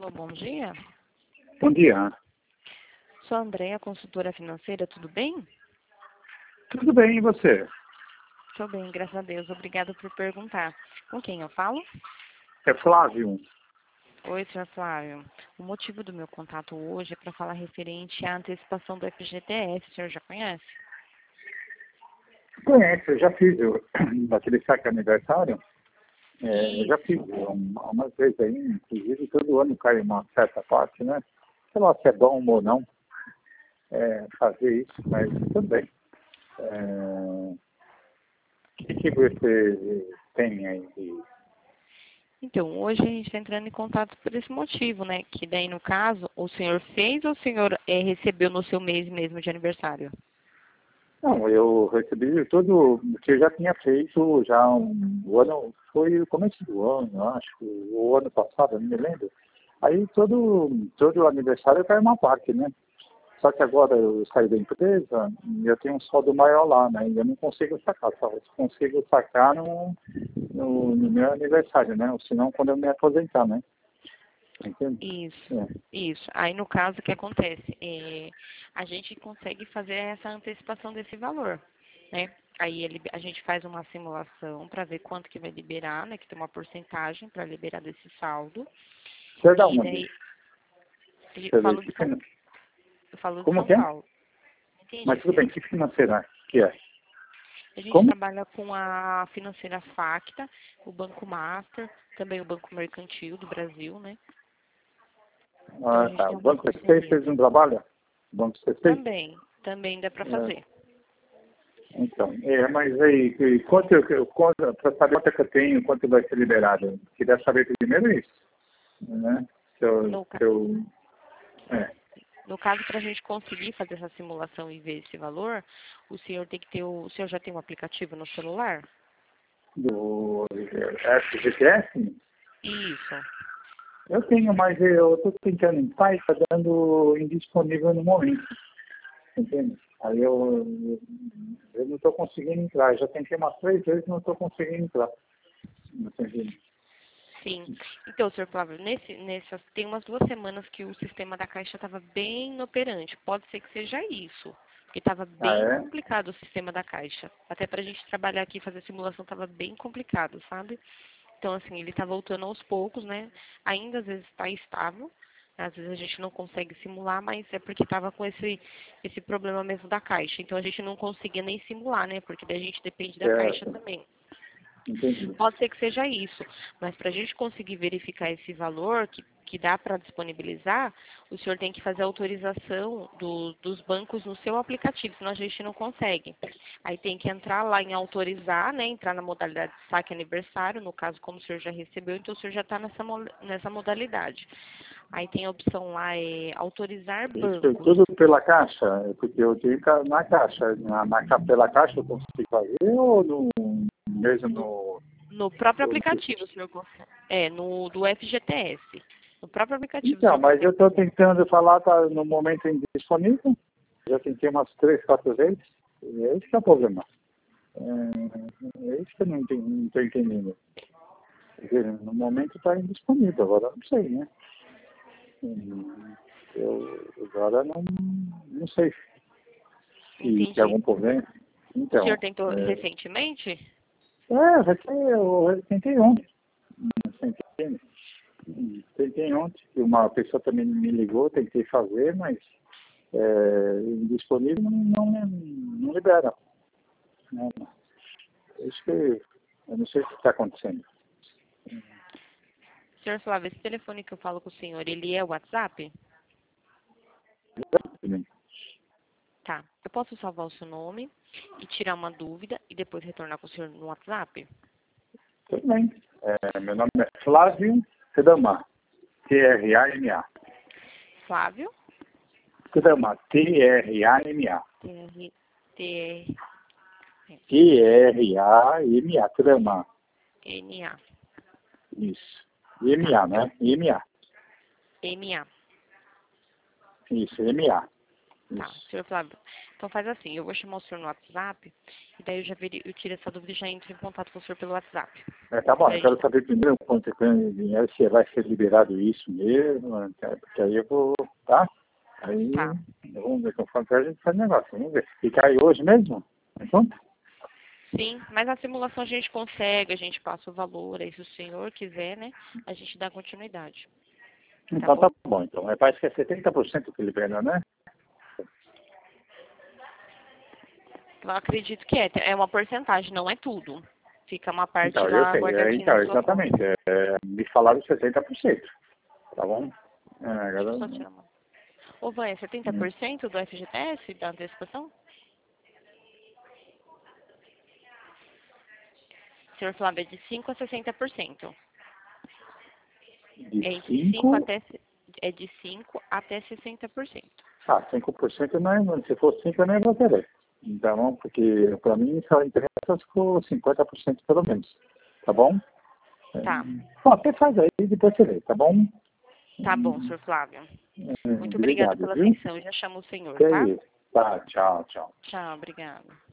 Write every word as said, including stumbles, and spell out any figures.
Alô, bom dia. Bom dia. Sou a Andréa, consultora financeira, tudo bem? Tudo bem, e você? Estou bem, graças a Deus. Obrigada por perguntar. Com quem eu falo? É Flávio. Oi, senhor Flávio. O motivo do meu contato hoje é para falar referente à antecipação do F G T S. O senhor já conhece? Conhece, eu já fiz eu, aquele saque aniversário. É, eu Isso. já fiz um, umas vezes aí, inclusive todo ano cai uma certa parte, né? Sei lá se é bom ou não é, fazer isso, mas tudo bem. É, o que, que você tem aí de... Então, hoje a gente está entrando em contato por esse motivo, né? Que daí, no caso, o senhor fez ou o senhor eh, recebeu no seu mês mesmo de aniversário? Não, eu recebi todo o que eu já tinha feito já um, o ano, foi o começo do ano, eu acho, o ano passado, não me lembro. Aí todo, todo aniversário cai uma parte, né? Só que agora eu saí da empresa e eu tenho um saldo maior lá, né? E eu não consigo sacar, só consigo sacar no, no, no meu aniversário, né? Ou senão quando eu me aposentar, né? Entende? Isso, É. isso. Aí, no caso, o que acontece? É, a gente consegue fazer essa antecipação desse valor, né? Aí ele, a gente faz uma simulação para ver quanto que vai liberar, né? Que tem uma porcentagem para liberar desse saldo. Você é da E onde? daí, Deixa eu eu ver, falo que de São, finan... eu falo de Como São que é? Paulo. Entendi, Mas tudo bem, senhor. que financeira que é? A gente Como? trabalha com a financeira Facta, o Banco Master, também o Banco Mercantil do Brasil, né? Então a Ah, gente tá. tem O algumas Banco C C parcerias. fez um trabalho? O Banco C C? Também, também dá para É, fazer. então, é, mas aí, que- quanto, eu- quanto, para saber quanto é que eu tenho, quanto vai ser liberado? Queria saber primeiro isso, né? Se eu, No, se eu, é, No caso, para a gente conseguir fazer essa simulação e ver esse valor, o senhor tem que ter o, o senhor já tem um aplicativo no celular? do F G T S, Isso. eu tenho, mas eu estou tentando entrar e está dando indisponível no momento, entende? Aí eu, eu não estou conseguindo entrar, já tentei umas três vezes e não estou conseguindo entrar, entende? Sim. Então, senhor Flávio, nesse, nessas, tem umas duas semanas que o sistema da Caixa estava bem inoperante. Pode ser que seja isso. Porque estava Ah, bem é? complicado o sistema da Caixa. Até para a gente trabalhar aqui e fazer simulação estava bem complicado, sabe? Então, assim, ele está voltando aos poucos, né? Ainda às vezes está estável. Às vezes a gente não consegue simular, mas é porque estava com esse, esse problema mesmo da Caixa. Então, a gente não conseguia nem simular, né? Porque daí a gente depende da Caixa Certo, também. entendi. Pode ser que seja isso, mas para a gente conseguir verificar esse valor que, que dá para disponibilizar, o senhor tem que fazer a autorização do, dos bancos no seu aplicativo, senão a gente não consegue. Aí tem que entrar lá em autorizar, né, entrar na modalidade de saque aniversário, no caso, como o senhor já recebeu, então o senhor já está nessa, mo- nessa modalidade. Aí tem a opção lá, é autorizar Isso foi bancos. tudo pela caixa, porque eu tenho ca- na caixa, na, na, ca- pela caixa eu consigo fazer ou no, mesmo No, no, no próprio no... aplicativo, o senhor consegue. É, no do F G T S. No próprio aplicativo o Então, senhor mas eu consegue estou fazer. tentando falar, tá no momento indisponível, já tentei umas três, quatro vezes, e é esse que é o problema. É, é isso que eu não estou entendendo. Quer dizer, no momento está indisponível, agora eu não sei, né? Hum, Eu agora não, não sei se tem Entendi. algum problema. O senhor Então, tentou é, recentemente? é, vai ser, eu eu tentei ontem. Você entende? Hum, Tentei ontem, que uma pessoa também me ligou, tentei fazer, mas é, indisponível não, não, não libera. Né? Isso que eu não sei o que está acontecendo. Senhor Flávio, esse telefone que eu falo com o senhor, ele é o WhatsApp? Tá. Eu posso salvar o seu nome e tirar uma dúvida e depois retornar com o senhor no WhatsApp? Tudo bem. É, meu nome é Flávio Sedamar, T R A M A. Flávio? Sedamar, T R A M A. T R T T R A M A, Sedamar. N A. Isso. M Tá. A, né? M A. M A. Isso, M A. Tá, Isso. senhor Flávio. Então faz assim, eu vou chamar o senhor no WhatsApp, e daí eu já veri, eu tiro essa dúvida e já entro em contato com o senhor pelo WhatsApp. É, tá bom, eu Daí, quero saber primeiro quanto é de dinheiro, se vai ser liberado isso mesmo, né, porque aí eu vou, tá? Aí, tá. vamos ver conforme a gente faz negócio, vamos ver. E cai hoje mesmo? Me conta? Sim, mas na simulação a gente consegue, a gente passa o valor, aí se o senhor quiser, né, a gente dá continuidade. Tá Então bom? tá bom, então. É, parece que é setenta por cento que libera, né? Eu acredito que é, é uma porcentagem, não é tudo. Fica uma parte Então, eu lá sei, é, guardadinha então, na sua conta. exatamente. É, é, me falaram setenta por cento, tá bom? É, Deixa eu agora, só tirar uma. Ô, Van, é setenta hum, por cento do F G T S, da antecipação? Senhor Flávio, é de cinco a sessenta por cento. de É entre cinco cinco, até, é de cinco até sessenta por cento. ah, cinco por cento não é, se for cinco eu nem vou querer. Então, porque para mim só interessa se for cinquenta por cento pelo menos, tá bom? É, Tá, bom, até faz aí e depois você vê, tá bom? tá bom, senhor Flávio. É, Muito obrigada obrigado, pela viu? atenção. Já chamo o senhor, Que é tá? isso. Tá, tchau, tchau. Tchau, obrigada.